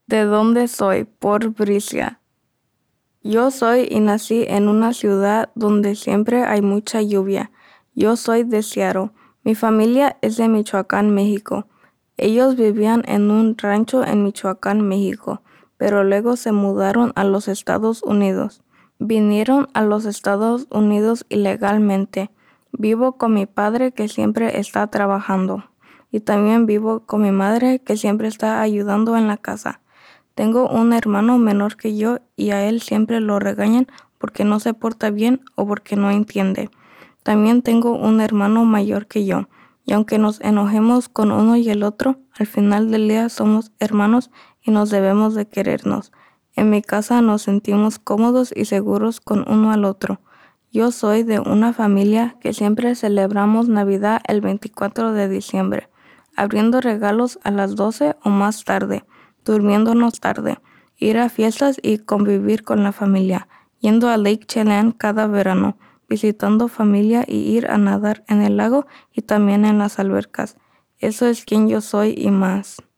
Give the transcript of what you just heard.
¿De dónde soy? Por Bricia. Yo soy y nací en una ciudad donde siempre hay mucha lluvia. Yo soy de Seattle. Mi familia es de Michoacán, México. Ellos vivían en un rancho en Michoacán, México, pero luego se mudaron a los Estados Unidos. Vinieron a los Estados Unidos ilegalmente. Vivo con mi padre que siempre está trabajando. Y también vivo con mi madre que siempre está ayudando en la casa. Tengo un hermano menor que yo y a él siempre lo regañan porque no se porta bien o porque no entiende. También tengo un hermano mayor que yo, y aunque nos enojemos con uno y el otro, al final del día somos hermanos y nos debemos de querernos. En mi casa nos sentimos cómodos y seguros con uno al otro. Yo soy de una familia que siempre celebramos Navidad el 24 de diciembre, abriendo regalos a las 12 o más tarde, durmiéndonos tarde, ir a fiestas y convivir con la familia, yendo a Lake Chelan cada verano, visitando familia y ir a nadar en el lago y también en las albercas. Eso es quien yo soy y más.